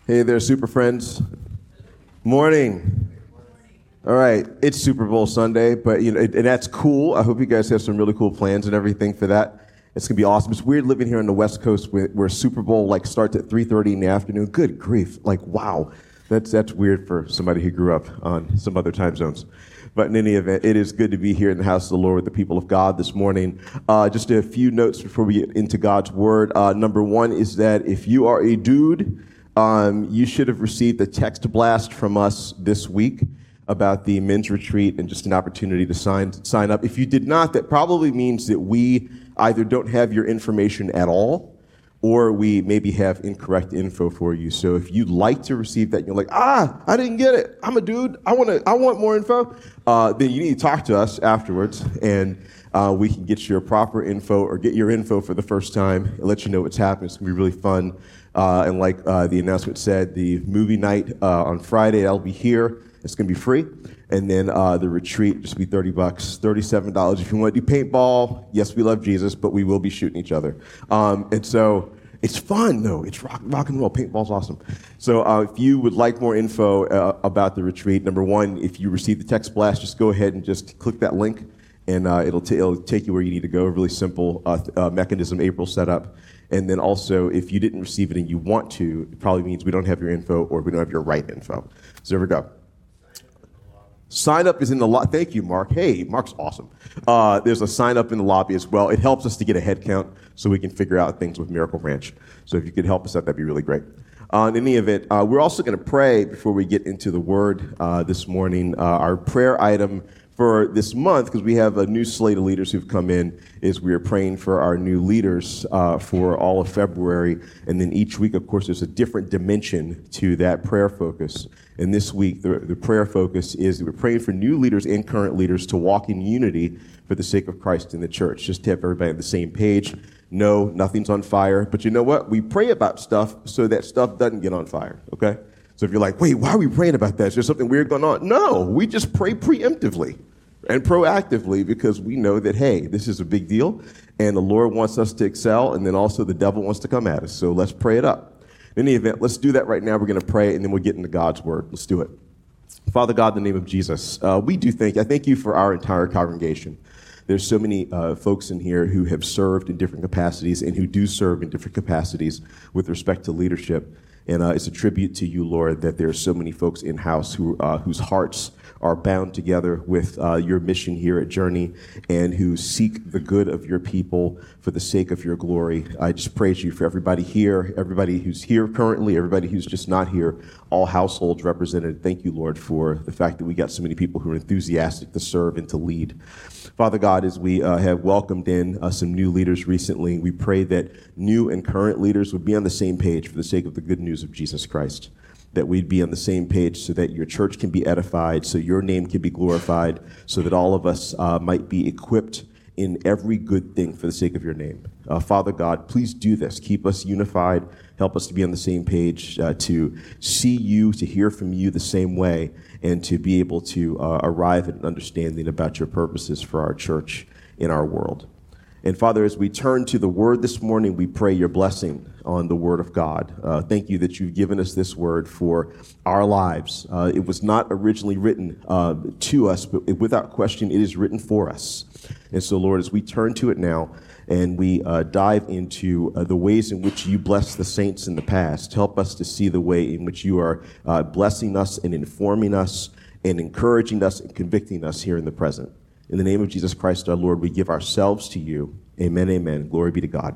Hey there, Super Friends. Morning. All right, it's Super Bowl Sunday, but and that's cool. I hope you guys have some really cool plans and everything for that. It's gonna be awesome. It's weird living here on the West Coast where Super Bowl starts at 3:30 in the afternoon. Good grief! Wow, that's weird for somebody who grew up on some other time zones. But in any event, it is good to be here in the house of the Lord with the people of God this morning. Just a few notes before we get into God's Word. Number one is that if you are a dude, you should have received a text blast from us this week about the men's retreat and just an opportunity to sign up. If you did not, that probably means that we either don't have your information at all, or we maybe have incorrect info for you. So if you'd like to receive that, you're like, I didn't get it. I'm a dude. I want more info. Then you need to talk to us afterwards, and we can get your proper info or get your info for the first time and let you know what's happening. It's gonna be really fun. And like the announcement said, the movie night on Friday, I'll be here. It's going to be free. And then the retreat, just be $30, $37. If you want to do paintball, yes, we love Jesus, but we will be shooting each other. And so it's fun, though. It's rock and roll. Paintball's awesome. So if you would like more info about the retreat, number one, if you receive the text blast, just go ahead and just click that link, and it'll take you where you need to go. A really simple mechanism April set up. And then also, if you didn't receive it and you want to, it probably means we don't have your info or we don't have your right info. So there we go. Sign up is in the lobby. Thank you, Mark. Hey, Mark's awesome. There's a sign up in the lobby as well. It helps us to get a head count so we can figure out things with Miracle Ranch. So if you could help us out, that'd be really great. In any event, we're also going to pray before we get into the Word this morning. Our prayer item for this month, because we have a new slate of leaders who've come in, is we are praying for our new leaders for all of February. And then each week, of course, there's a different dimension to that prayer focus. And this week, the prayer focus is that we're praying for new leaders and current leaders to walk in unity for the sake of Christ in the church, just to have everybody on the same page. No, nothing's on fire. But you know what? We pray about stuff so that stuff doesn't get on fire, okay? So if you're like, wait, why are we praying about that? Is there something weird going on? No, we just pray preemptively and proactively because we know that, hey, this is a big deal, and the Lord wants us to excel, and then also the devil wants to come at us. So let's pray it up. In any event, let's do that right now. We're going to pray, and then we'll get into God's Word. Let's do it. Father God, in the name of Jesus, we do thank you. I thank you for our entire congregation. There's so many folks in here who have served in different capacities and who do serve in different capacities with respect to leadership. And it's a tribute to you, Lord, that there are so many folks in-house whose hearts are bound together with your mission here at Journey and who seek the good of your people for the sake of your glory. I just praise you for everybody here, everybody who's here currently, everybody who's just not here, all households represented. Thank you, Lord, for the fact that we got so many people who are enthusiastic to serve and to lead. Father God, as we have welcomed in some new leaders recently, we pray that new and current leaders would be on the same page for the sake of the good news of Jesus Christ, that we'd be on the same page so that your church can be edified, so your name can be glorified, so that all of us might be equipped in every good thing for the sake of your name. Father God, please do this. Keep us unified. Help us to be on the same page, to see you, to hear from you the same way, and to be able to arrive at an understanding about your purposes for our church in our world. And Father, as we turn to the Word this morning, we pray your blessing on the Word of God. Thank you that you've given us this Word for our lives. It was not originally written to us, but without question, it is written for us. And so, Lord, as we turn to it now and we dive into the ways in which you bless the saints in the past, help us to see the way in which you are blessing us and informing us and encouraging us and convicting us here in the present. In the name of Jesus Christ, our Lord, we give ourselves to you. Amen, amen. Glory be to God.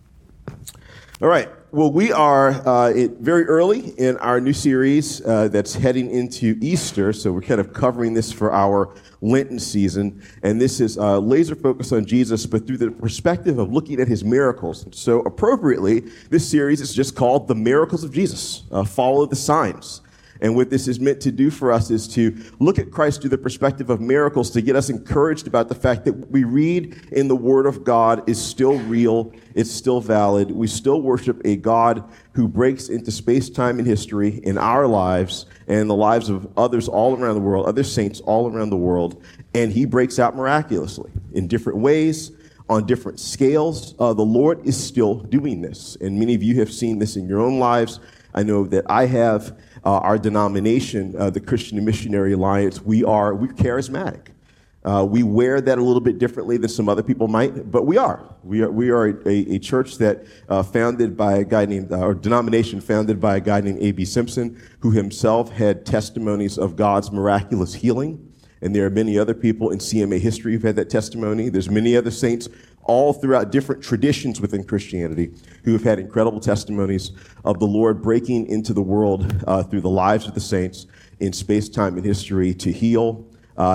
All right. Well, we are very early in our new series that's heading into Easter. So we're kind of covering this for our Lenten season. And this is laser focused on Jesus, but through the perspective of looking at his miracles. So appropriately, this series is just called The Miracles of Jesus. Follow the signs. And what this is meant to do for us is to look at Christ through the perspective of miracles, to get us encouraged about the fact that what we read in the Word of God is still real, it's still valid. We still worship a God who breaks into space, time, and history in our lives and the lives of others all around the world, other saints all around the world, and he breaks out miraculously in different ways, on different scales. The Lord is still doing this, and many of you have seen this in your own lives. I know that I have our denomination, the Christian Missionary Alliance. We're charismatic. We wear that a little bit differently than some other people might, but we are. We are a church that founded by a guy named, or denomination founded by a guy named A.B. Simpson, who himself had testimonies of God's miraculous healing. And there are many other people in CMA history who've had that testimony. There's many other saints all throughout different traditions within Christianity who have had incredible testimonies of the Lord breaking into the world through the lives of the saints in space, time, and history to heal,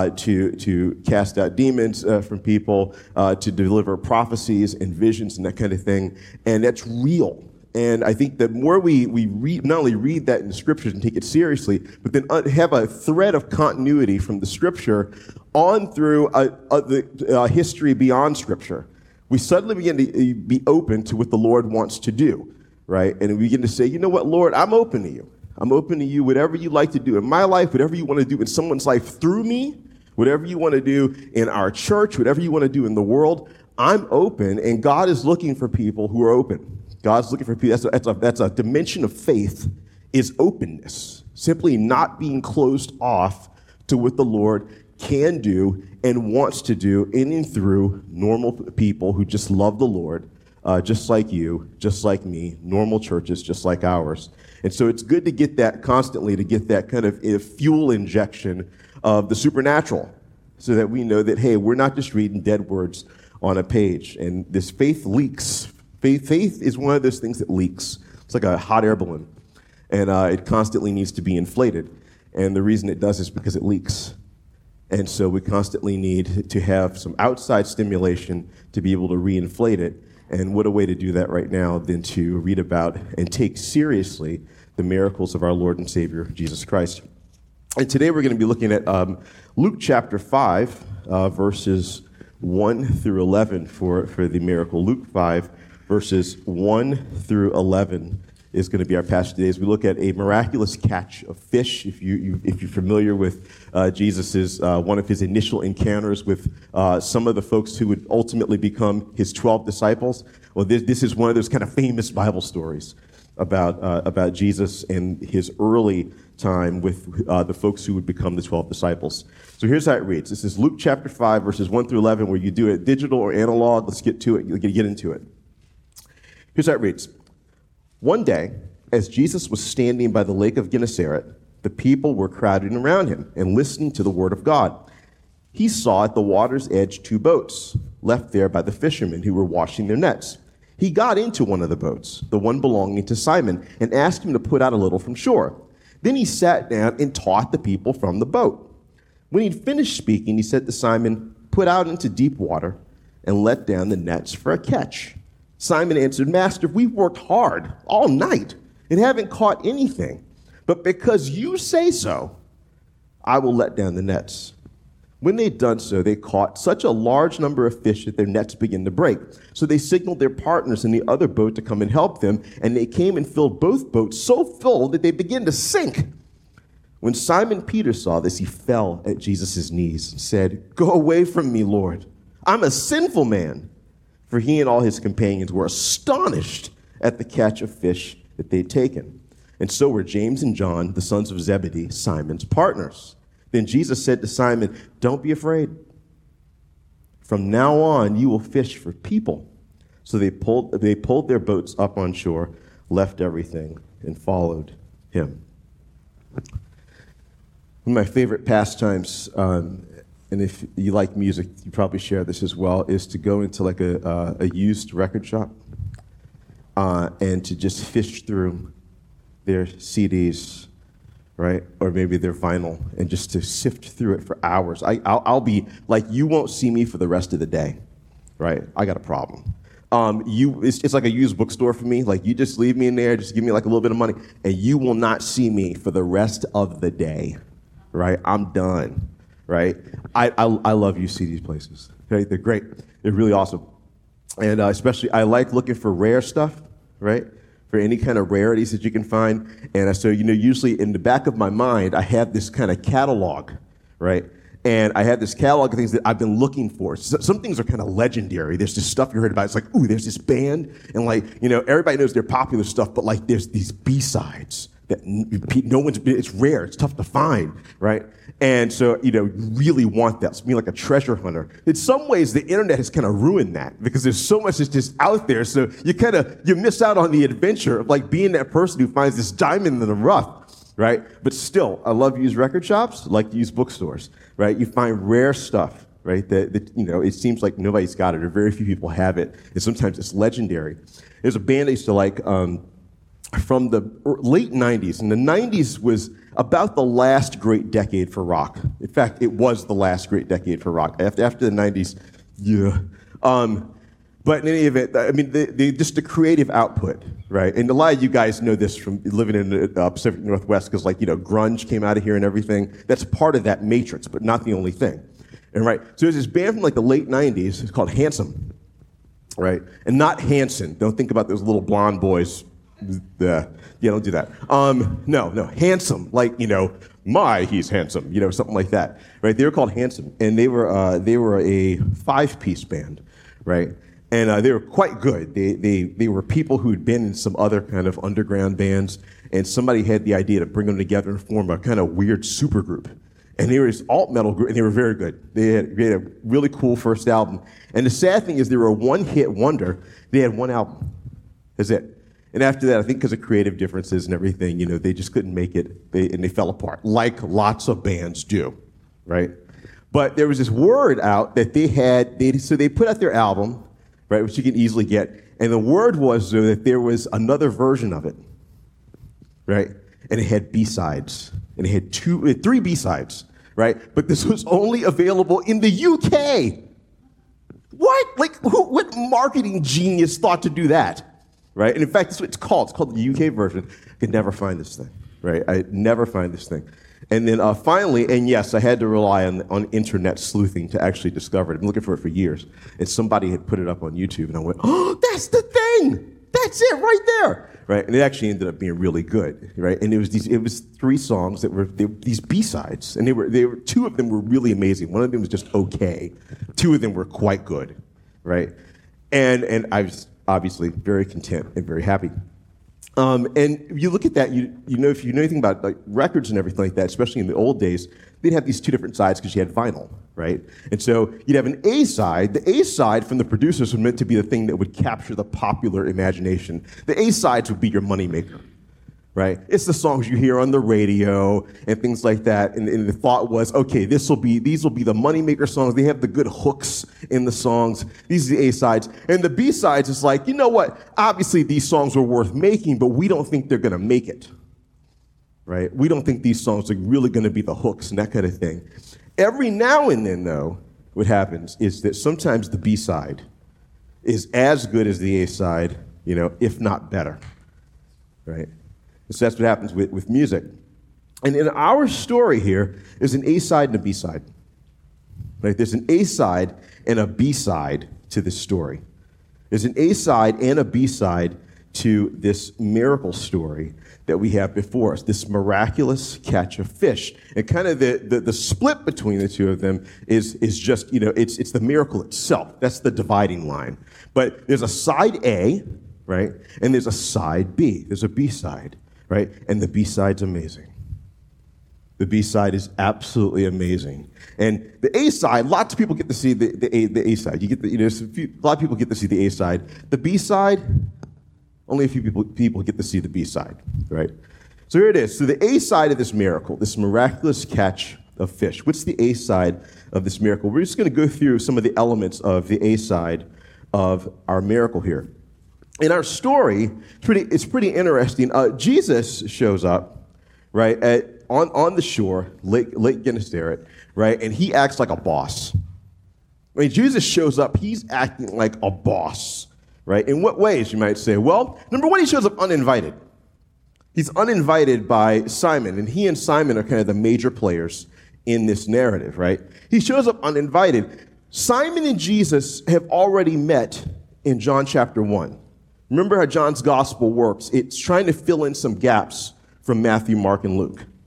to cast out demons from people, to deliver prophecies and visions and that kind of thing. And that's real. And I think the more we read, not only read that in the scriptures and take it seriously, but then have a thread of continuity from the scripture on through the history beyond scripture, we suddenly begin to be open to what the Lord wants to do, right? And we begin to say, you know what, Lord, I'm open to you. I'm open to you, whatever you like to do in my life, whatever you want to do in someone's life through me, whatever you want to do in our church, whatever you want to do in the world, I'm open, and God is looking for people who are open. God's looking for people. That's a dimension of faith, is openness. Simply not being closed off to what the Lord can do and wants to do in and through normal people who just love the Lord, just like you, just like me, normal churches just like ours. And so it's good to get that constantly, to get that kind of fuel injection of the supernatural so that we know that, hey, we're not just reading dead words on a page. And this faith leaks. Faith is one of those things that leaks. It's like a hot air balloon, and it constantly needs to be inflated. And the reason it does is because it leaks. And so we constantly need to have some outside stimulation to be able to reinflate it. And what a way to do that right now than to read about and take seriously the miracles of our Lord and Savior, Jesus Christ. And today we're going to be looking at Luke chapter 5, verses 1 through 11 for the miracle. Luke 5, verses 1 through 11 is going to be our passage today as we look at a miraculous catch of fish. If you're familiar with Jesus's one of his initial encounters with some of the folks who would ultimately become his 12 disciples, well, this is one of those kind of famous Bible stories about Jesus and his early time with the folks who would become the 12 disciples. So here's how it reads. This is Luke chapter 5, verses 1 through 11, where you do it digital or analog. Let's get to it. You'll get into it. Here's how it reads. One day, as Jesus was standing by the lake of Gennesaret, the people were crowding around him and listening to the word of God. He saw at the water's edge 2 boats, left there by the fishermen who were washing their nets. He got into one of the boats, the one belonging to Simon, and asked him to put out a little from shore. Then he sat down and taught the people from the boat. When he'd finished speaking, he said to Simon, "Put out into deep water and let down the nets for a catch." Simon answered, "Master, we've worked hard all night and haven't caught anything. But because you say so, I will let down the nets." When they'd done so, they caught such a large number of fish that their nets began to break. So they signaled their partners in the other boat to come and help them, and they came and filled both boats so full that they began to sink. When Simon Peter saw this, he fell at Jesus' knees and said, "Go away from me, Lord. I'm a sinful man." For he and all his companions were astonished at the catch of fish that they'd taken. And so were James and John, the sons of Zebedee, Simon's partners. Then Jesus said to Simon, "Don't be afraid. From now on, you will fish for people." So they pulled their boats up on shore, left everything, and followed him. One of my favorite pastimes, and if you like music, you probably share this as well, is to go into like a used record shop and to just fish through their CDs, right? Or maybe their vinyl, and just to sift through it for hours. I'll be like, you won't see me for the rest of the day, right? I got a problem. It's like a used bookstore for me. Like, you just leave me in there, just give me like a little bit of money, and you will not see me for the rest of the day, right? I'm done. Right? I love you see these places. Right? They're great. They're really awesome. And especially, I like looking for rare stuff, right? For any kind of rarities that you can find. And so, usually in the back of my mind, I have this kind of catalog, right? And I had this catalog of things that I've been looking for. Some things are kind of legendary. There's this stuff you heard about. It's like, ooh, there's this band. And everybody knows their popular stuff, but there's these B-sides that it's rare. It's tough to find, right? And so, you really want that. So being like a treasure hunter. In some ways, the internet has kind of ruined that because there's so much that's just out there. So you miss out on the adventure of being that person who finds this diamond in the rough. Right? But still, I love used record shops, I like used bookstores, right? You find rare stuff, right? That it seems like nobody's got it or very few people have it. And sometimes it's legendary. There's a band I used to like from the late 90s. And the 90s was about the last great decade for rock. In fact, it was the last great decade for rock. After the 90s, yeah. But in any event, I mean, just the creative output, right? And a lot of you guys know this from living in the Pacific Northwest because, grunge came out of here and everything. That's part of that matrix, but not the only thing. And right, so there's this band from the late 90s. It's called Handsome, right? And not Hanson. Don't think about those little blonde boys. Yeah, don't do that. No, Handsome. He's handsome. Something like that, right? They were called Handsome, and they were a 5-piece band, right? And they were quite good. They were people who'd been in some other kind of underground bands, and somebody had the idea to bring them together and form a kind of weird supergroup. And they were this alt metal group, and they were very good. They had a really cool first album. And the sad thing is they were a one-hit wonder. They had one album. That's it. And after that, I think because of creative differences and everything, they just couldn't make it, and they fell apart, like lots of bands do, right? But there was this word out that so they put out their album, right, which you can easily get. And the word was that there was another version of it, right? And it had B-sides. And it had 3 B-sides, right? But this was only available in the UK. What? What marketing genius thought to do that, right? And in fact, that's what it's called. It's called the UK version. I could never find this thing, right? I never find this thing. And then finally, and yes, I had to rely on internet sleuthing to actually discover it. I've been looking for it for years. And somebody had put it up on YouTube, and I went, oh, that's the thing! That's it right there! Right? And it actually ended up being really good, right? And it was 3 songs that were these B-sides, and they were 2 of them were really amazing. One of them was just okay. 2 of them were quite good, right? And I was obviously very content and very happy. And you look at that, if you know anything about records and everything like that, especially in the old days, they'd have these 2 different sides because you had vinyl, right? And so you'd have an A side. The A side from the producers was meant to be the thing that would capture the popular imagination. The A sides would be your moneymaker, right? It's the songs you hear on the radio and things like that. And the thought was, okay, these will be the moneymaker songs. They have the good hooks in the songs. These are the A sides. And the B sides is you know what? Obviously these songs were worth making, but we don't think they're going to make it, right? We don't think these songs are really going to be the hooks and that kind of thing. Every now and then, though, what happens is that sometimes the B side is as good as the A side, if not better, right? So that's what happens with music. And in our story here, there's an A side and a B side. Right? There's an A side and a B side to this story. There's an A side and a B side to this miracle story that we have before us, this miraculous catch of fish. And kind of the split between the 2 of them is just, it's the miracle itself. That's the dividing line. But there's a side A, right? And there's a side B. There's a B side. Right? And the B-side's amazing. The B-side is absolutely amazing. And the A-side, lots of people get to see the A-side. A lot of people get to see the A-side. The B-side, only a few people get to see the B-side, right? So here it is. So the A-side of this miracle, this miraculous catch of fish. What's the A-side of this miracle? We're just going to go through some of the elements of the A-side of our miracle here. In our story, it's pretty interesting. Jesus shows up, right, on the shore, Lake Gennesaret, right, and he acts like a boss. When Jesus shows up, he's acting like a boss, right? In what ways, you might say? Well, number 1, he shows up uninvited. He's uninvited by Simon, and he and Simon are kind of the major players in this narrative, right? He shows up uninvited. Simon and Jesus have already met in John chapter 1. Remember how John's gospel works. It's trying to fill in some gaps from Matthew, Mark, and Luke,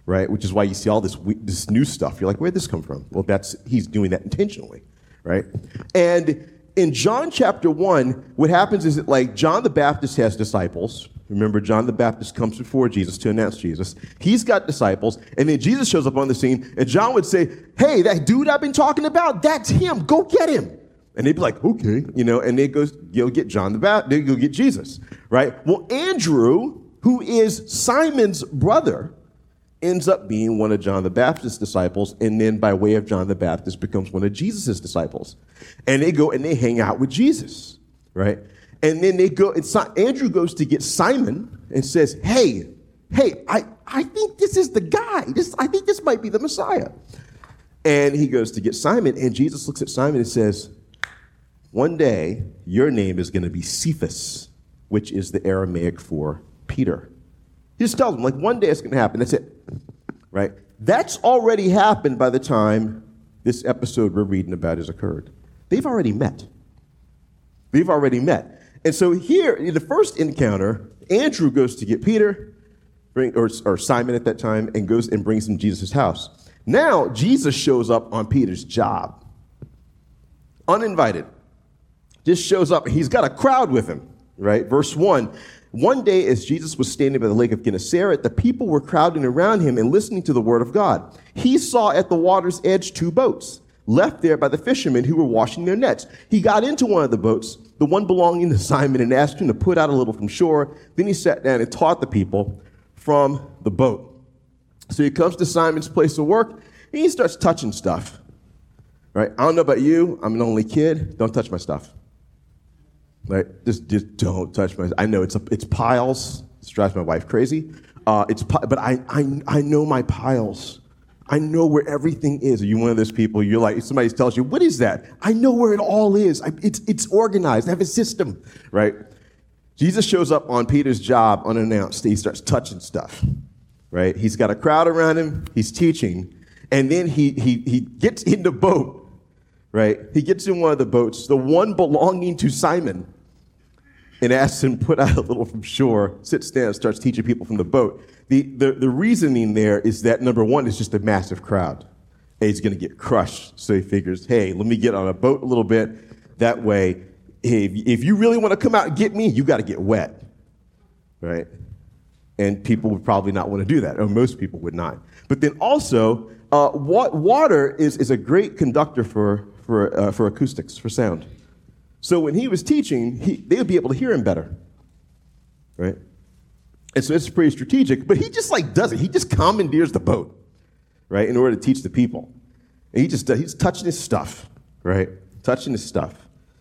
right? Which is why you see all this new stuff. You're like, where'd this come from? Well, he's doing that intentionally, right? And in John chapter 1, what happens is that, like, John the Baptist has disciples. Remember, John the Baptist comes before Jesus to announce Jesus. He's got disciples, and then Jesus shows up on the scene, and John would say, hey, that dude I've been talking about, that's him. Go get him. And they'd be like, okay, and they go get John the Baptist, they go get Jesus, right? Well, Andrew, who is Simon's brother, ends up being one of John the Baptist's disciples, and then by way of John the Baptist becomes one of Jesus' disciples. And they go and they hang out with Jesus, right? And then Andrew goes to get Simon and says, hey, I think this is the guy. I think this might be the Messiah. And he goes to get Simon, and Jesus looks at Simon and says, one day your name is going to be Cephas, which is the Aramaic for Peter. He just tells him, like, one day it's going to happen. That's it, right? That's already happened by the time this episode we're reading about has occurred. They've already met. And so here, in the first encounter, Andrew goes to get Peter, or Simon at that time, and goes and brings him to Jesus' house. Now, Jesus shows up on Peter's job. Uninvited. Just shows up. He's got a crowd with him, right? Verse 1. One day, as Jesus was standing by the lake of Gennesaret, the people were crowding around him and listening to the word of God. He saw at the water's edge 2 boats, left there by the fishermen who were washing their nets. He got into one of the boats, the one belonging to Simon, and asked him to put out a little from shore. Then he sat down and taught the people from the boat. So he comes to Simon's place of work, and he starts touching stuff. Right? I don't know about you. I'm an only kid. Don't touch my stuff. Right? Just don't touch my. I know it's piles. It drives my wife crazy. But I know my piles. I know where everything is. Are you one of those people? You're like, somebody tells you, what is that? I know where it all is. It's organized. I have a system, right? Jesus shows up on Peter's job unannounced. He starts touching stuff, right? He's got a crowd around him. He's teaching, and then he gets in the boat, right? He gets in one of the boats, the one belonging to Simon, and asks him to put out a little from shore, sits down, starts teaching people from the boat. The reasoning there is that, number one, it's just a massive crowd. And he's going to get crushed. So he figures, hey, let me get on a boat a little bit. That way, if you really want to come out and get me, you got to get wet, right? And people would probably not want to do that, or most people would not. But then also, water is a great conductor for acoustics, for sound. So when he was teaching, they would be able to hear him better, right? And so it's pretty strategic, but he just does it. He just commandeers the boat, right, in order to teach the people. And he's touching his stuff, right? Touching his stuff.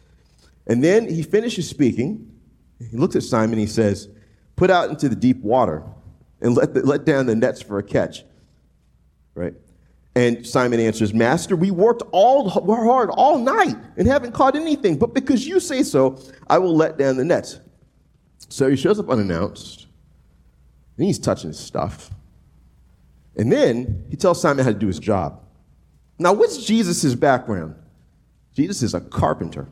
And then he finishes speaking. He looks at Simon and he says, put out into the deep water and let down the nets for a catch, right? And Simon answers, Master, we worked hard all night and haven't caught anything, but because you say so, I will let down the nets. So he shows up unannounced, and he's touching his stuff. And then he tells Simon how to do his job. Now, what's Jesus' background? Jesus is a carpenter.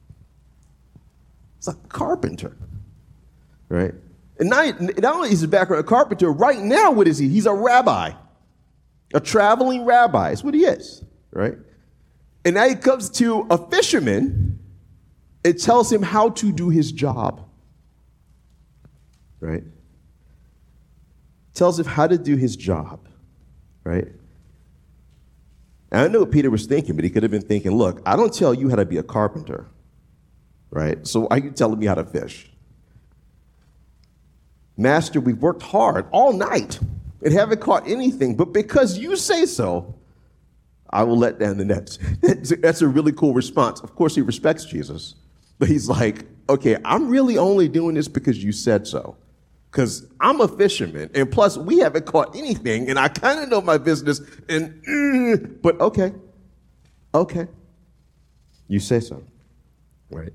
He's a carpenter, right? And not only is his background a carpenter, right now, what is he? He's a rabbi. A traveling rabbi is what he is, right? And now he comes to a fisherman. It tells him how to do his job, right? Tells him how to do his job, right? And I know what Peter was thinking, but he could have been thinking, look, I don't tell you how to be a carpenter, right? So why are you telling me how to fish? Master, we've worked hard all night and haven't caught anything, but because you say so, I will let down the nets. That's a really cool response. Of course, he respects Jesus, but he's like, okay, I'm really only doing this because you said so, because I'm a fisherman, and plus, we haven't caught anything, and I kind of know my business, but okay, you say so, right?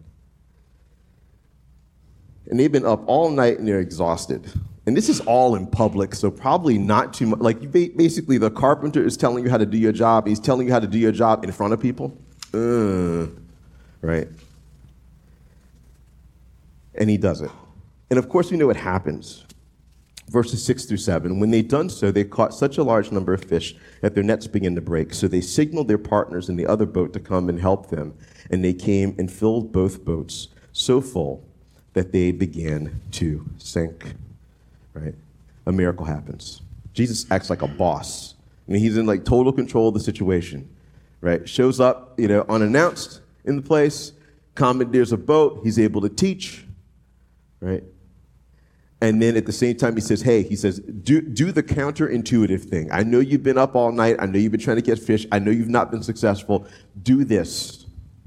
And they've been up all night, and they're exhausted. And this is all in public, so probably not too much. Like, basically, the carpenter is telling you how to do your job. He's telling you how to do your job in front of people. Right? And he does it. And, of course, we know what happens. Verses 6 through 7. When they'd done so, they caught such a large number of fish that their nets began to break. So they signaled their partners in the other boat to come and help them. And they came and filled both boats so full that they began to sink. Right? A miracle happens. Jesus acts like a boss. I mean, he's in like total control of the situation. Right? Shows up, unannounced in the place, commandeers a boat. He's able to teach. Right? And then at the same time, he says, do the counterintuitive thing. I know you've been up all night. I know you've been trying to catch fish. I know you've not been successful. Do this.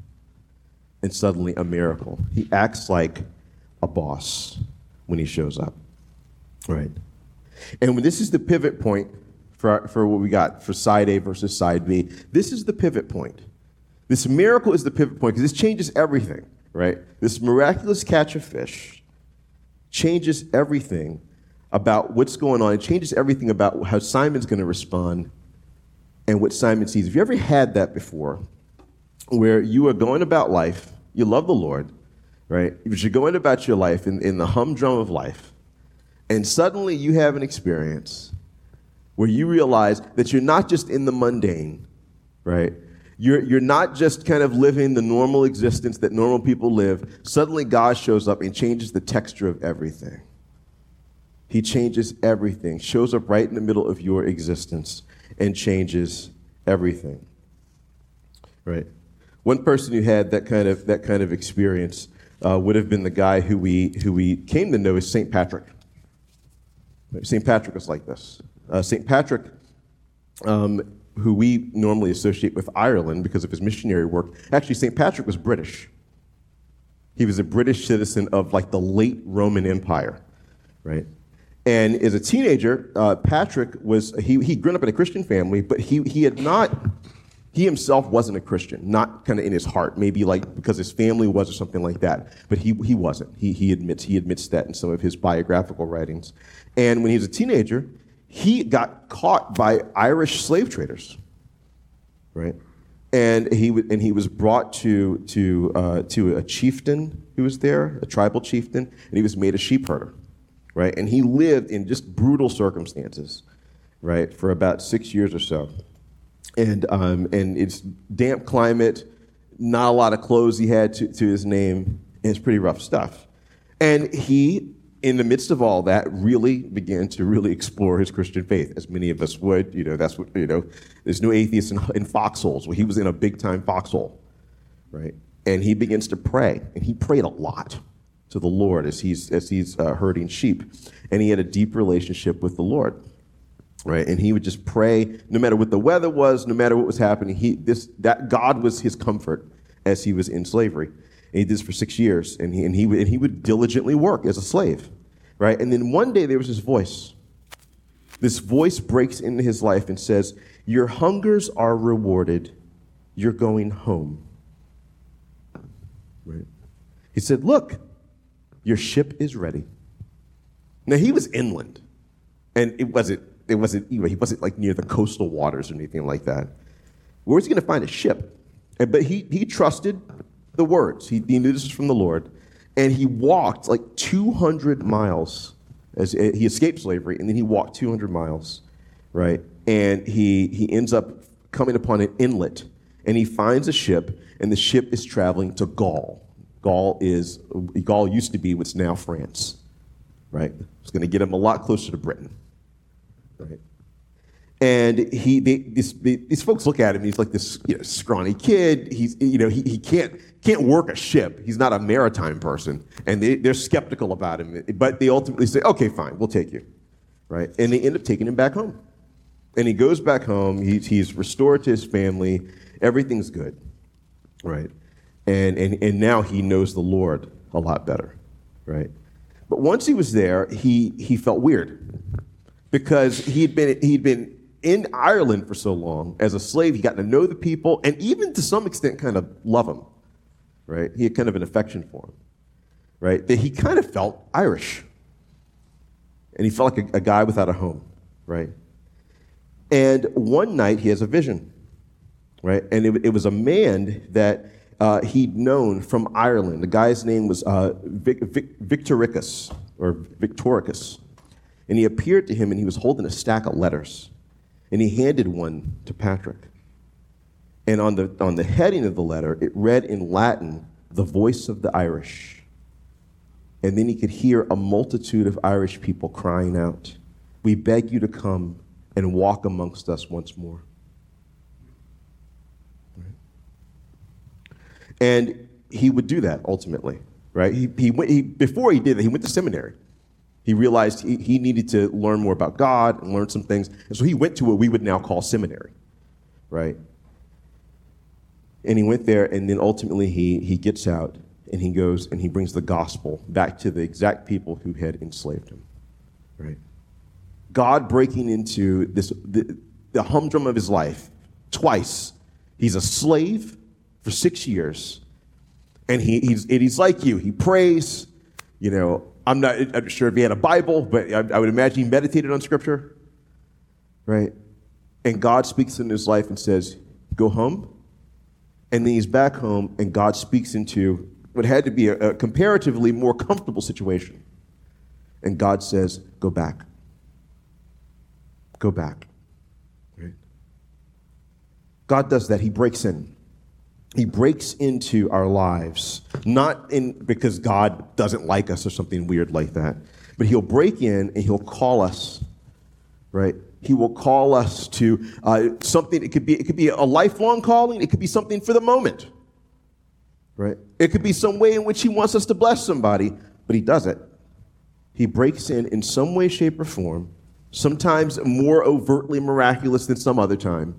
And suddenly a miracle. He acts like a boss when he shows up. Right? And when this is the pivot point for what we got for side A versus side B, this is the pivot point. This miracle is the pivot point because this changes everything. Right? This miraculous catch of fish changes everything about what's going on. It changes everything about how Simon's going to respond and what Simon sees. Have you ever had that before, where you are going about life, you love the Lord, right? But you're going about your life in the humdrum of life, and suddenly you have an experience where you realize that you're not just in the mundane, right? You're not just kind of living the normal existence that normal people live. Suddenly God shows up and changes the texture of everything. He changes everything, shows up right in the middle of your existence and changes everything. Right? One person who had that kind of experience would have been the guy who we came to know as St. Patrick. St. Patrick was like this. St. Patrick, who we normally associate with Ireland because of his missionary work. Actually, St. Patrick was British. He was a British citizen of like the late Roman Empire, right? And as a teenager, Patrick he'd grown up in a Christian family, but he himself wasn't a Christian, not kind of in his heart, maybe like because his family was or something like that, but he wasn't. He admits that in some of his biographical writings. And when he was a teenager, he got caught by Irish slave traders, right? And he was brought to a chieftain who was there, a tribal chieftain, and he was made a sheep herder, right? And he lived in just brutal circumstances, right, for about 6 years or so. And it's damp climate, not a lot of clothes he had to his name, and it's pretty rough stuff. And he, in the midst of all that, really began to really explore his Christian faith, as many of us would. That's what, there's no atheists in foxholes. Well, he was in a big-time foxhole, right? And he begins to pray, and he prayed a lot to the Lord as he's herding sheep. And he had a deep relationship with the Lord, right? And he would just pray, no matter what the weather was, no matter what was happening. That God was his comfort as he was in slavery. And he did this for 6 years, and he would diligently work as a slave, right? And then one day there was this voice. This voice breaks into his life and says, "Your hungers are rewarded. You're going home." Right? He said, "Look, your ship is ready." Now he was inland, and he wasn't like near the coastal waters or anything like that. Where was he going to find a ship? But he trusted the words. He knew this was from the Lord. And he walked like 200 miles as he escaped slavery, and then he walked 200 miles, right? And he ends up coming upon an inlet, and he finds a ship, and the ship is traveling to Gaul. Gaul used to be what's now France, right? It's going to get him a lot closer to Britain, right? And these folks look at him. He's like this scrawny kid. He can't work a ship. He's not a maritime person, and they're skeptical about him. But they ultimately say, "Okay, fine, we'll take you," right? And they end up taking him back home. And he goes back home. He's restored to his family. Everything's good, right? And now he knows the Lord a lot better, right? But once he was there, he felt weird because he'd been in Ireland for so long as a slave. He got to know the people and even to some extent kind of love them, right? He had kind of an affection for him, right? That he kind of felt Irish. And he felt like a guy without a home, right? And one night he has a vision, right? And it was a man that he'd known from Ireland. The guy's name was Victoricus. And he appeared to him, and he was holding a stack of letters. And he handed one to Patrick. And on the heading of the letter, it read in Latin, "The voice of the Irish." And then he could hear a multitude of Irish people crying out, "We beg you to come and walk amongst us once more." Right? And he would do that ultimately, right? Before he did that, he went to seminary. He realized he needed to learn more about God and learn some things. And so he went to what we would now call seminary, right? And he went there, and then ultimately he gets out, and he goes and he brings the gospel back to the exact people who had enslaved him, right? God breaking into the humdrum of his life twice. He's a slave for 6 years, and he's like you. He prays, I'm not sure if he had a Bible, but I would imagine he meditated on Scripture, right? And God speaks in his life and says, "Go home." And then he's back home, and God speaks into what had to be a comparatively more comfortable situation. And God says, "Go back. Go back." Right? God does that. He breaks in. He breaks into our lives, not because God doesn't like us or something weird like that, but he'll break in and he'll call us, right? He will call us to something. It could be a lifelong calling. It could be something for the moment, right? It could be some way in which he wants us to bless somebody, but he does it. He breaks in some way, shape, or form, sometimes more overtly miraculous than some other time.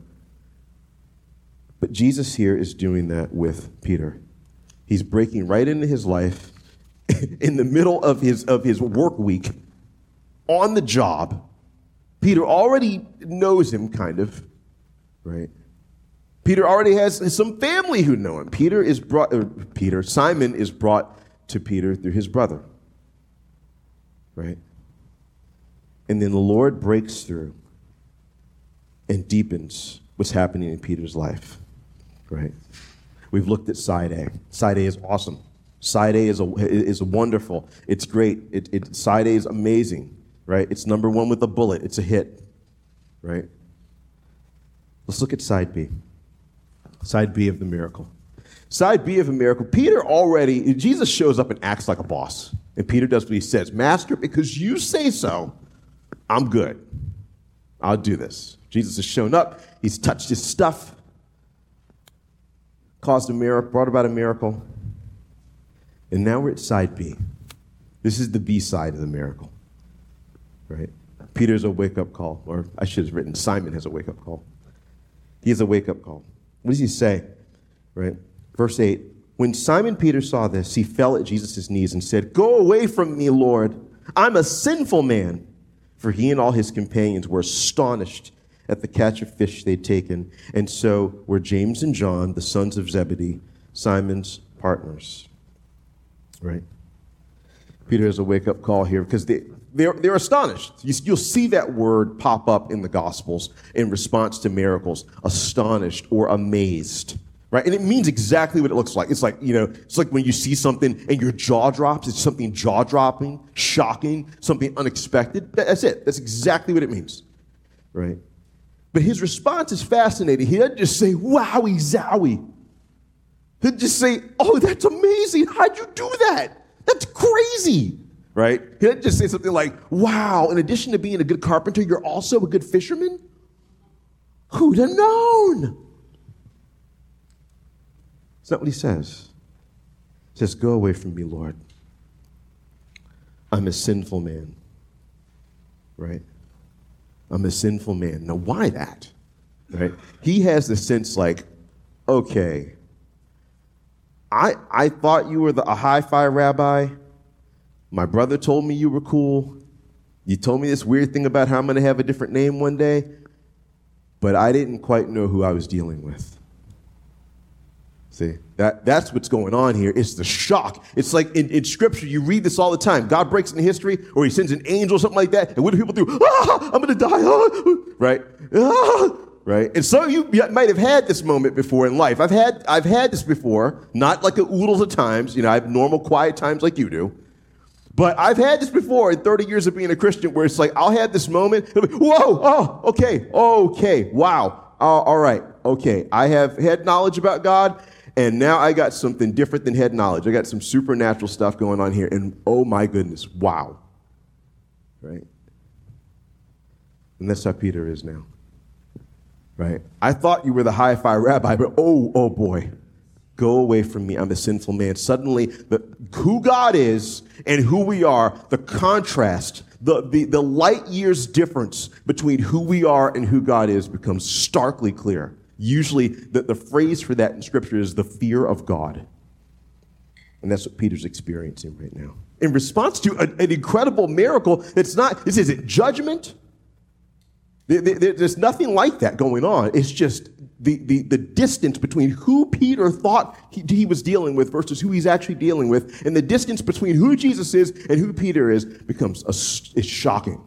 But Jesus here is doing that with Peter. He's breaking right into his life in the middle of his work week, on the job. Peter already knows him, kind of, right? Peter already has some family who know him. Simon is brought to Peter through his brother, right? And then the Lord breaks through and deepens what's happening in Peter's life. Right? We've looked at Side A. Side A is awesome. Side A is wonderful. It's great. Side A is amazing, right? It's number one with a bullet. It's a hit, right? Let's look at Side B. Side B of the miracle. Side B of a miracle. Jesus shows up and acts like a boss. And Peter does what he says. "Master, because you say so, I'm good. I'll do this." Jesus has shown up. He's touched his stuff. Caused a miracle, brought about a miracle. And now we're at Side B. This is the B side of the miracle, right? Peter's a wake-up call, or I should have written Simon has a wake-up call. He has a wake-up call. What does he say, right? Verse 8, "When Simon Peter saw this, he fell at Jesus' knees and said, 'Go away from me, Lord. I'm a sinful man.' For he and all his companions were astonished at the catch of fish they'd taken, and so were James and John, the sons of Zebedee, Simon's partners." Right? Peter has a wake-up call here because they're astonished. You'll see that word pop up in the Gospels in response to miracles, astonished or amazed. Right? And it means exactly what it looks like. It's like, it's like when you see something and your jaw drops. It's something jaw-dropping, shocking, something unexpected. That's it. That's exactly what it means. Right? But his response is fascinating. He doesn't just say, "Wowie zowie." He'll just say, "Oh, that's amazing. How'd you do that? That's crazy." Right? He doesn't just say something like, "Wow, in addition to being a good carpenter, you're also a good fisherman? Who'd have known?" It's not what he says. He says, "Go away from me, Lord. I'm a sinful man." Right? I'm a sinful man. Now, why that? Right? He has the sense like, okay, I thought you were a hi-fi rabbi. My brother told me you were cool. You told me this weird thing about how I'm going to have a different name one day, but I didn't quite know who I was dealing with. See, that's what's going on here. It's the shock. It's like in Scripture, you read this all the time. God breaks into history, or he sends an angel or something like that, and what do people do? I'm going to die. Right? Right? And some of you might have had this moment before in life. I've had this before, not like a oodles of times. I have normal, quiet times like you do. But I've had this before in 30 years of being a Christian where it's like, I'll have this moment. It'll be, whoa, oh, okay, wow, all right, okay. I have had knowledge about God, and now I got something different than head knowledge. I got some supernatural stuff going on here, and oh my goodness, wow. Right? And that's how Peter is now. Right? I thought you were the hi-fi rabbi, but oh boy. Go away from me, I'm a sinful man. Suddenly, who God is and who we are, the contrast, the light years difference between who we are and who God is becomes starkly clear. Usually, the phrase for that in Scripture is the fear of God. And that's what Peter's experiencing right now. In response to an incredible miracle, this isn't judgment. There's nothing like that going on. It's just the distance between who Peter thought he was dealing with versus who he's actually dealing with, and the distance between who Jesus is and who Peter is is shocking.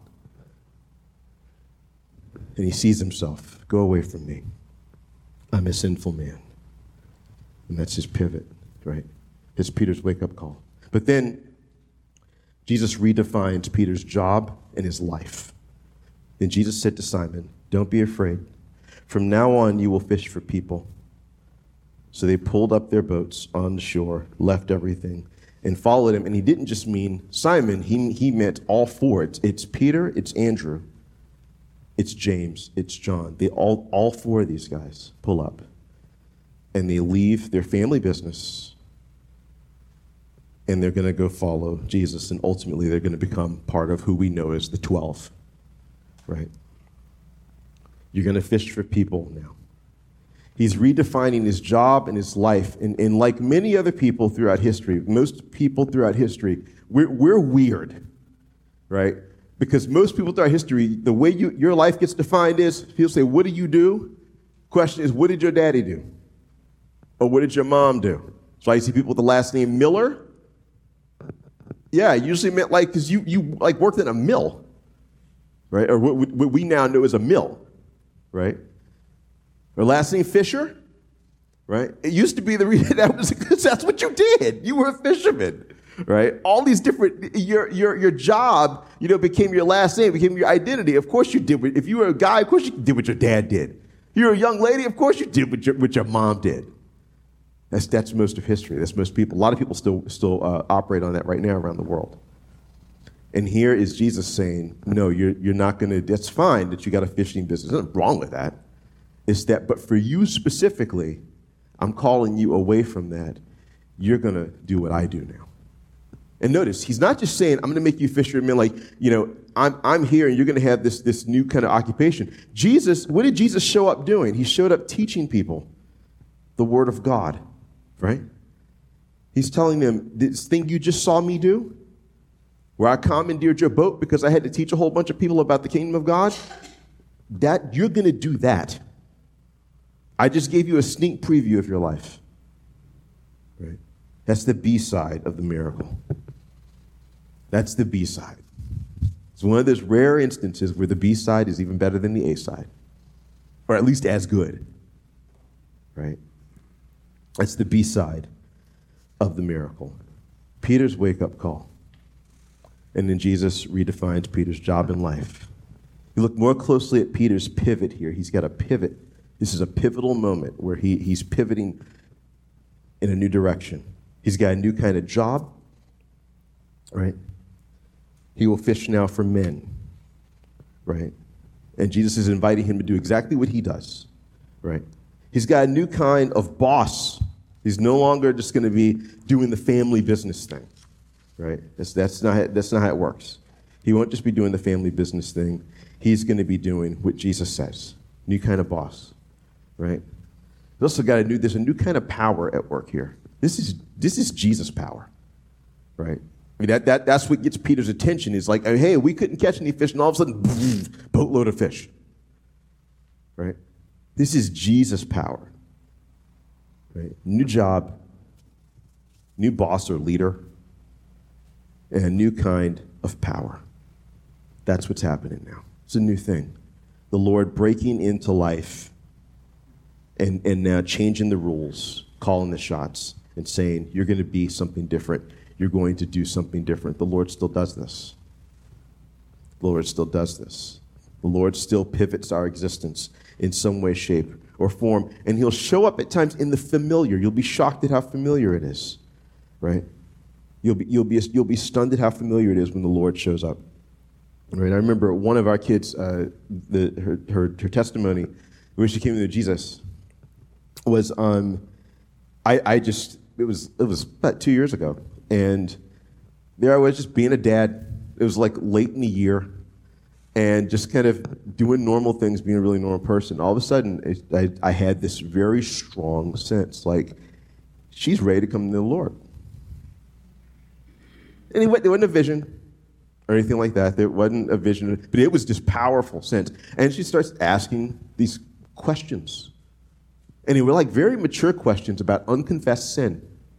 And he sees himself, go away from me. I'm a sinful man. And that's his pivot, right? It's Peter's wake-up call. But then Jesus redefines Peter's job and his life. Then Jesus said to Simon, don't be afraid. From now on, you will fish for people. So they pulled up their boats on the shore, left everything, and followed him. And he didn't just mean Simon. He meant all four. It's Peter, it's Andrew, it's James, it's John. They all four of these guys pull up. And they leave their family business. And they're going to go follow Jesus. And ultimately, they're going to become part of who we know as the 12. Right? You're going to fish for people now. He's redefining his job and his life. And like many other people throughout history, most people throughout history, we're weird, right? Because most people throughout history, the way your life gets defined is, people say, what do you do? Question is, what did your daddy do? Or what did your mom do? So I see people with the last name Miller. Yeah, usually meant like, because you like worked in a mill, right? Or what we now know as a mill. Right? Or last name Fisher, right? It used to be the reason that's what you did. You were a fisherman, right? All these different, your job, became your last name, became your identity. Of course you did. If you were a guy, of course you did what your dad did. You're a young lady, of course you did what your mom did. That's most of history. That's most people. A lot of people still operate on that right now around the world. And here is Jesus saying, no, you're not going to, that's fine that you got a fishing business. There's nothing wrong with that. It's that, but for you specifically, I'm calling you away from that. You're going to do what I do now. And notice, he's not just saying, I'm going to make you fishermen, like, I'm here and you're going to have this new kind of occupation. Jesus, what did Jesus show up doing? He showed up teaching people the word of God, right? He's telling them, this thing you just saw me do, where I commandeered your boat because I had to teach a whole bunch of people about the kingdom of God, that you're going to do that. I just gave you a sneak preview of your life. Right? That's the B side of the miracle. That's the B side. It's one of those rare instances where the B side is even better than the A side, or at least as good. Right? That's the B side of the miracle. Peter's wake-up call. And then Jesus redefines Peter's job in life. You look more closely at Peter's pivot here. He's got a pivot. This is a pivotal moment where he's pivoting in a new direction. He's got a new kind of job, right? He will fish now for men, right? And Jesus is inviting him to do exactly what he does, right? He's got a new kind of boss. He's no longer just going to be doing the family business thing. Right? That's not how it works. He won't just be doing the family business thing. He's going to be doing what Jesus says. New kind of boss. Right? There's a new kind of power at work here. This is Jesus' power. Right? I mean, that's what gets Peter's attention. Is like, hey, we couldn't catch any fish, and all of a sudden, boatload of fish. Right? This is Jesus' power. Right? New job, new boss or leader, and a new kind of power. That's what's happening now. It's a new thing. The Lord breaking into life and now changing the rules, calling the shots, and saying, you're going to be something different. you're going to do something different. The Lord still does this. The Lord still does this. The Lord still pivots our existence in some way, shape, or form, and he'll show up at times in the familiar. You'll be shocked at how familiar it is, right? You'll be stunned at how familiar it is when the Lord shows up. Right? I remember one of our kids, her testimony when she came to Jesus was it was about 2 years ago, and there I was just being a dad. It was like late in the year, and just kind of doing normal things, being a really normal person. All of a sudden, I had this very strong sense, like, she's ready to come to the Lord. And there wasn't a vision or anything like that. There wasn't a vision, but it was this powerful sense. And she starts asking these questions. And they were like very mature questions about unconfessed sin.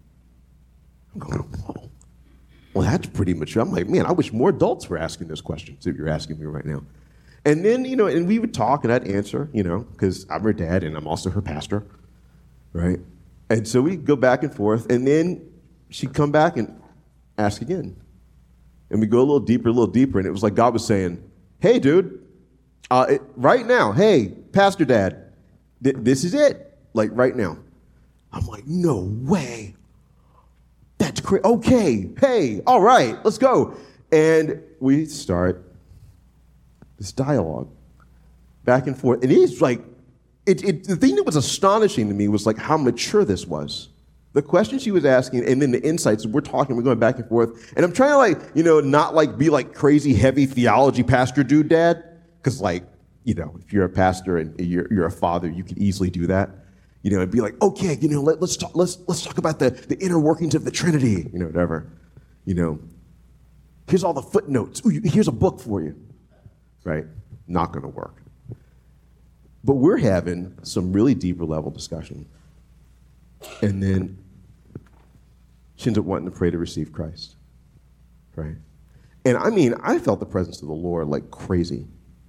I'm going, whoa. Well, that's pretty mature. I'm like, man, I wish more adults were asking those questions if you're asking me right now. And then, and we would talk and I'd answer, because I'm her dad and I'm also her pastor, right? And so we'd go back and forth, and then she'd come back and ask again. And we go a little deeper, and it was like God was saying, hey, dude, right now, hey, Pastor Dad, this is it, like right now. I'm like, no way. That's crazy. Okay, hey, all right, let's go. And we start this dialogue back and forth. And he's like, the thing that was astonishing to me was like how mature this was. The questions she was asking, and then the insights, we're talking, we're going back and forth. And I'm trying to not be like crazy heavy theology pastor dude dad. Because if you're a pastor and you're a father, you can easily do that. And be like, okay, let's talk about the inner workings of the Trinity, whatever. Here's all the footnotes. Ooh, here's a book for you. Right? Not going to work. But we're having some really deeper level discussion. And then she ends up wanting to pray to receive Christ. Right? And I felt the presence of the Lord like crazy.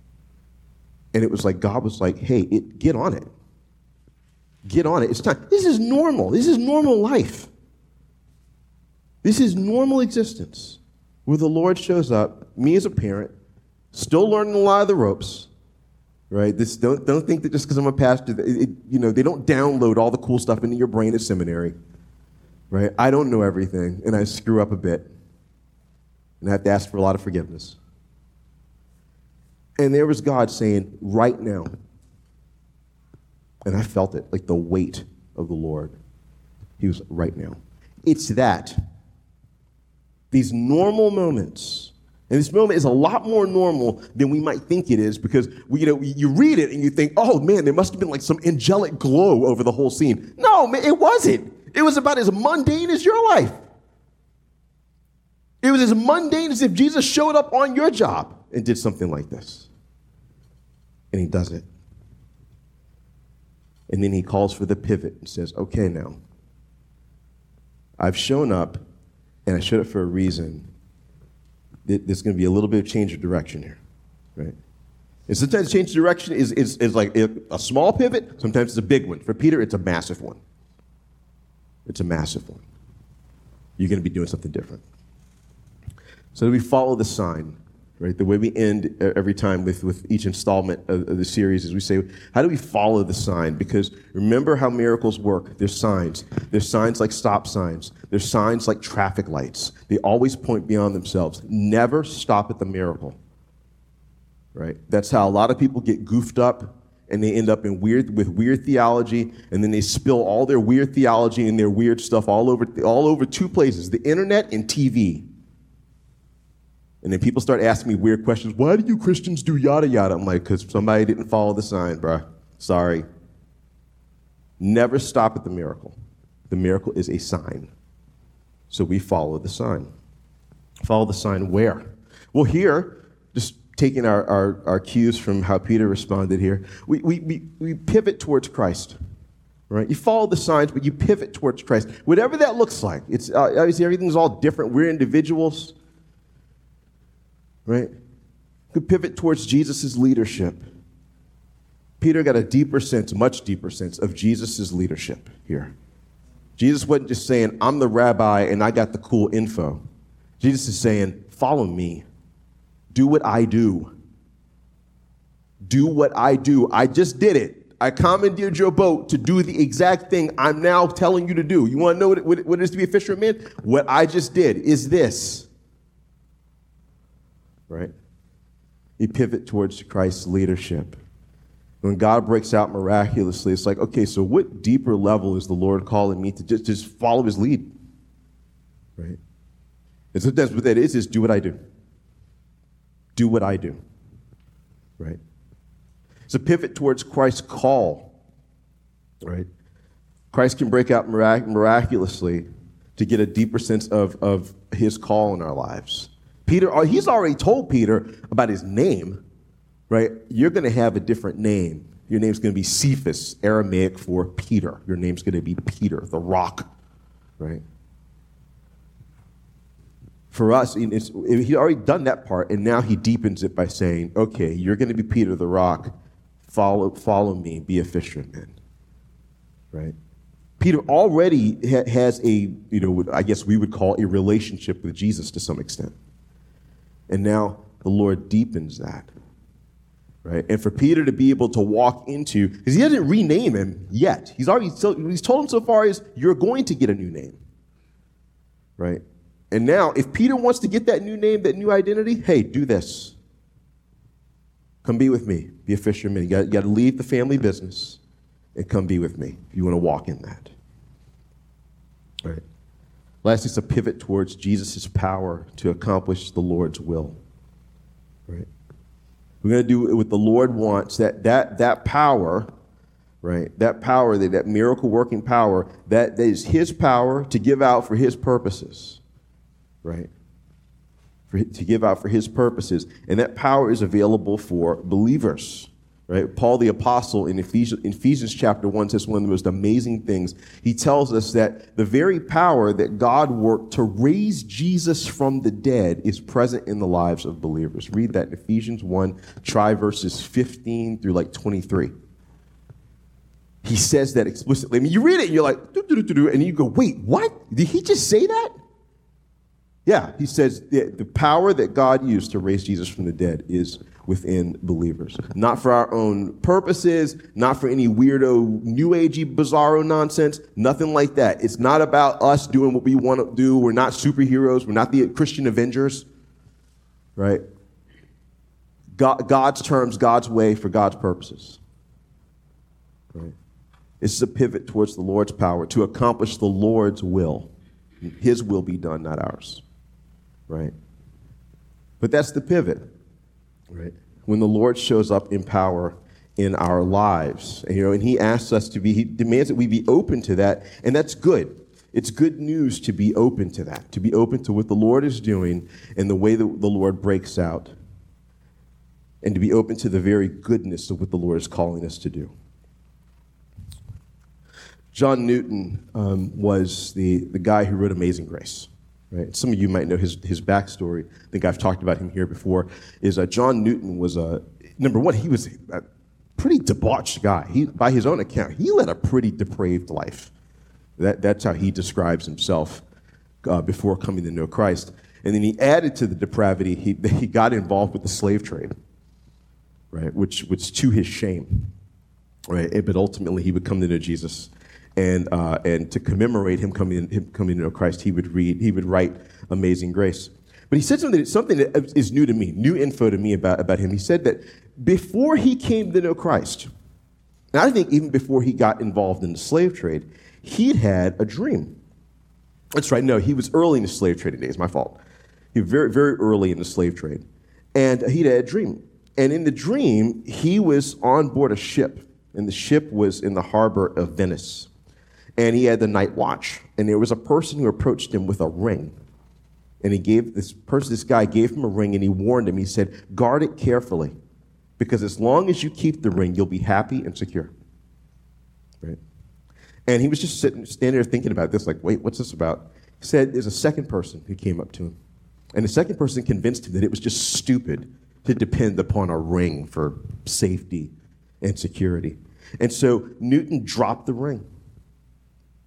And it was like God was like, hey, get on it. Get on it. It's time. This is normal. This is normal life. This is normal existence where the Lord shows up, me as a parent, still learning a lot of the ropes, right? Don't think that just because I'm a pastor, they don't download all the cool stuff into your brain at seminary, right? I don't know everything, and I screw up a bit, and I have to ask for a lot of forgiveness. And there was God saying, right now, and I felt it, like the weight of the Lord. He was right now. It's that. These normal moments. And this moment is a lot more normal than we might think it is, because you read it and you think, oh man, there must have been like some angelic glow over the whole scene. No, man, it wasn't. It was about as mundane as your life. It was as mundane as if Jesus showed up on your job and did something like this. And he does it. And then he calls for the pivot and says, okay, now, I've shown up, and I showed up for a reason. There's going to be a little bit of change of direction here, right? And sometimes change of direction is like a small pivot. Sometimes it's a big one. For Peter, it's a massive one. It's a massive one. You're going to be doing something different. So we follow the sign. Right? The way we end every time with each installment of the series is we say, how do we follow the sign? Because remember how miracles work. There's signs. There's signs like stop signs. There's signs like traffic lights. They always point beyond themselves. Never stop at the miracle. Right? That's how a lot of people get goofed up, and they end up with weird theology, and then they spill all their weird theology and their weird stuff all over two places, the internet and TV. And then people start asking me weird questions. Why do you Christians do yada yada? I'm like, because somebody didn't follow the sign, bruh. Sorry. Never stop at the miracle. The miracle is a sign. So we follow the sign. Follow the sign where? Well, here, just taking our cues from how Peter responded here, we pivot towards Christ. Right? You follow the signs, but you pivot towards Christ. Whatever that looks like. It's obviously everything's all different. We're individuals. Right? Could pivot towards Jesus' leadership. Peter got a much deeper sense of Jesus' leadership here. Jesus wasn't just saying, I'm the rabbi and I got the cool info. Jesus is saying, follow me. Do what I do. Do what I do. I just did it. I commandeered your boat to do the exact thing I'm now telling you to do. You want to know what it is to be a fisher of men? What I just did is this. Right? You pivot towards Christ's leadership. When God breaks out miraculously, it's like, okay, so what deeper level is the Lord calling me to just follow his lead? Right? And so that's what that is do what I do. Do what I do. Right? It's a pivot towards Christ's call. Right? Christ can break out miraculously to get a deeper sense of his call in our lives. Peter, he's already told Peter about his name. Right? You're going to have a different name. Your name's going to be Cephas, Aramaic for Peter. Your name's going to be Peter, the rock. Right? For us, he's already done that part, and now he deepens it by saying, okay, you're going to be Peter, the rock. Follow me, be a fisherman. Right? Peter already has a, I guess we would call a relationship with Jesus to some extent. And now the Lord deepens that. Right? And for Peter to be able to walk into, because he hasn't renamed him yet. He's told him so far is, you're going to get a new name. Right? And now, if Peter wants to get that new name, that new identity, hey, do this. Come be with me. Be a fisherman. You got to leave the family business and come be with me if you want to walk in that. Right? Lastly, it's a pivot towards Jesus' power to accomplish the Lord's will. Right? We're going to do what the Lord wants. That power, right? That power, that miracle-working power, that is his power to give out for his purposes. Right? To give out for his purposes. And that power is available for believers. Right? Paul the Apostle in Ephesians chapter 1 says one of the most amazing things. He tells us that the very power that God worked to raise Jesus from the dead is present in the lives of believers. Read that in Ephesians 1, try verses 15 through 23. He says that explicitly. I mean, you read it and you're like, and you go, wait, what? Did he just say that? Yeah, he says the power that God used to raise Jesus from the dead is within believers. Not for our own purposes, not for any weirdo, new agey, bizarro nonsense, nothing like that. It's not about us doing what we want to do. We're not superheroes. We're not the Christian Avengers, right? God's terms, God's way for God's purposes, right? This is a pivot towards the Lord's power to accomplish the Lord's will. His will be done, not ours, right? But that's the pivot. Right. When the Lord shows up in power in our lives, and he asks us he demands that we be open to that, and that's good. It's good news to be open to that, to be open to what the Lord is doing and the way that the Lord breaks out, and to be open to the very goodness of what the Lord is calling us to do. John Newton was the guy who wrote Amazing Grace. Right? Some of you might know his backstory. I think I've talked about him here before. Is John Newton was number one, he was a pretty debauched guy. By his own account, he led a pretty depraved life. That's how he describes himself before coming to know Christ. And then he added to the depravity, he got involved with the slave trade, right? Which was to his shame, right? But ultimately, he would come to know Jesus. And to commemorate him coming to know Christ, he would write Amazing Grace. But he said something that is new to me, new info to me about him. He said that before he came to know Christ, and I think even before he got involved in the slave trade, he'd had a dream. That's right. No, he was early in the slave trading days. My fault. He was very, very early in the slave trade, and he'd had a dream. And in the dream, he was on board a ship, and the ship was in the harbor of Venice. And he had the night watch. And there was a person who approached him with a ring. And this guy gave him a ring, and he warned him. He said, guard it carefully, because as long as you keep the ring, you'll be happy and secure. Right? And he was just standing there thinking about this, like, wait, what's this about? He said there's a second person who came up to him. And the second person convinced him that it was just stupid to depend upon a ring for safety and security. And so Newton dropped the ring.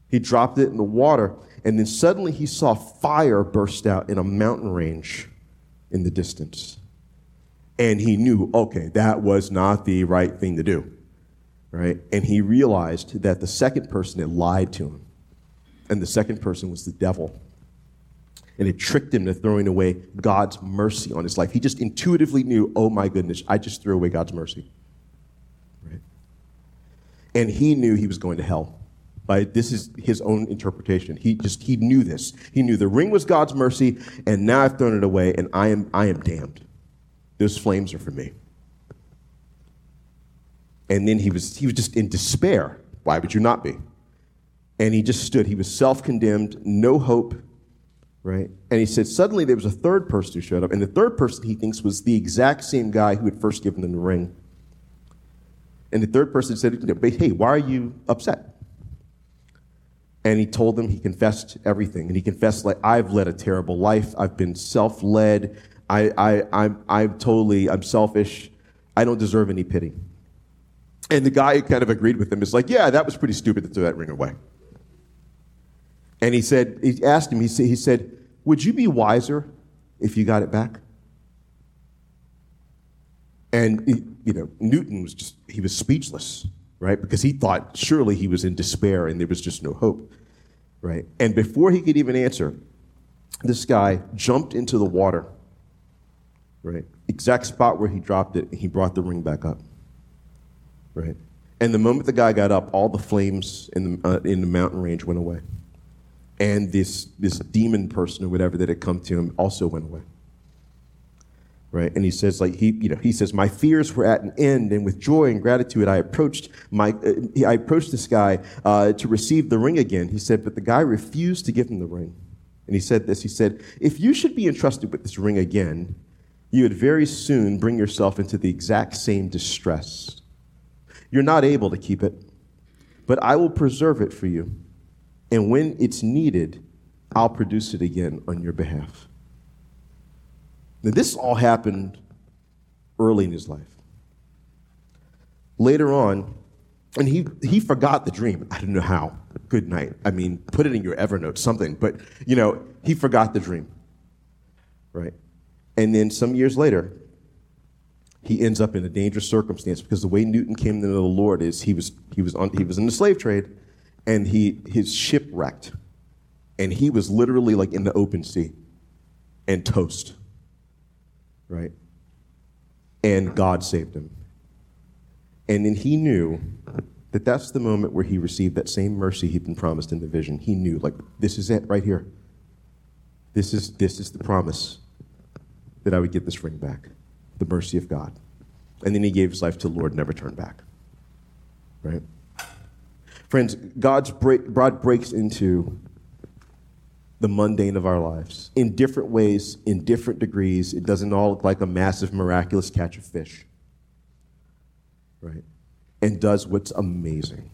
He dropped it in the water, and then suddenly he saw fire burst out in a mountain range in the distance. And he knew, okay, that was not the right thing to do, right? And he realized that the second person had lied to him, and the second person was the devil. And it tricked him to throwing away God's mercy on his life. He just intuitively knew, oh my goodness, I just threw away God's mercy. Right? And he knew he was going to hell. This is his own interpretation. He knew this. He knew the ring was God's mercy, and now I've thrown it away, and I am damned. Those flames are for me. And then he was just in despair. Why would you not be? And he just stood. He was self-condemned, no hope, right? And he said suddenly there was a third person who showed up, and the third person he thinks was the exact same guy who had first given him the ring. And the third person said, hey, why are you upset? And he told them, he confessed everything. And he confessed, like, I've led a terrible life. I've been self-led. I'm selfish. I don't deserve any pity. And the guy who kind of agreed with him is like, yeah, that was pretty stupid to throw that ring away. And he asked him, he said, would you be wiser if you got it back? And, Newton he was speechless, right? Because he thought surely he was in despair and there was just no hope, right? And before he could even answer, this guy jumped into the water, right? Exact spot where he dropped it, and he brought the ring back up, right? And the moment the guy got up, all the flames in the mountain range went away. And this demon person or whatever that had come to him also went away. Right? And he says, he says, my fears were at an end, and with joy and gratitude, I approached this guy to receive the ring again. He said, but the guy refused to give him the ring. And he said this, he said, if you should be entrusted with this ring again, you would very soon bring yourself into the exact same distress. You're not able to keep it, but I will preserve it for you. And when it's needed, I'll produce it again on your behalf. Now, this all happened early in his life. Later on, and he forgot the dream. I don't know how. Good night. I mean, put it in your Evernote, something. But, he forgot the dream, right? And then some years later, he ends up in a dangerous circumstance because the way Newton came to know the Lord is he was in the slave trade, and his ship wrecked, and he was literally like in the open sea and toast. Right? And God saved him. And then he knew that that's the moment where he received that same mercy he'd been promised in the vision. He knew, like, this is it right here. This is the promise that I would get this ring back, the mercy of God. And then he gave his life to the Lord, never turned back. Right? Friends, God breaks into the mundane of our lives in different ways, in different degrees. It doesn't all look like a massive, miraculous catch of fish, right? And does what's amazing.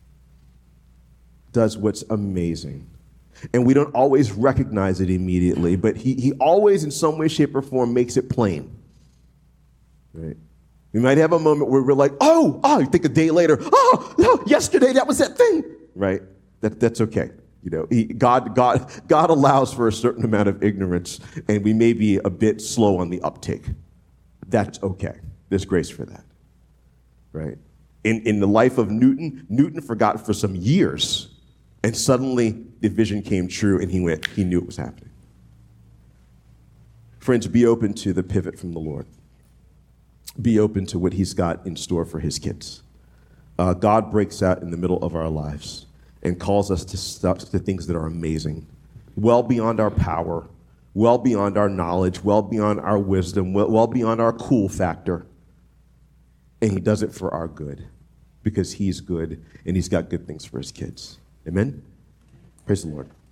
Does what's amazing. And we don't always recognize it immediately, but he always, in some way, shape, or form, makes it plain, right? We might have a moment where we're like, oh, you think a day later, no, yesterday that was that thing, right? That's okay. God allows for a certain amount of ignorance, and we may be a bit slow on the uptake. That's okay. There's grace for that, right? In the life of Newton forgot for some years, and suddenly the vision came true, and he knew it was happening. Friends, be open to the pivot from the Lord. Be open to what he's got in store for his kids. God breaks out in the middle of our lives and calls us to things that are amazing, well beyond our power, well beyond our knowledge, well beyond our wisdom, well beyond our cool factor. And he does it for our good because he's good and he's got good things for his kids. Amen? Praise the Lord.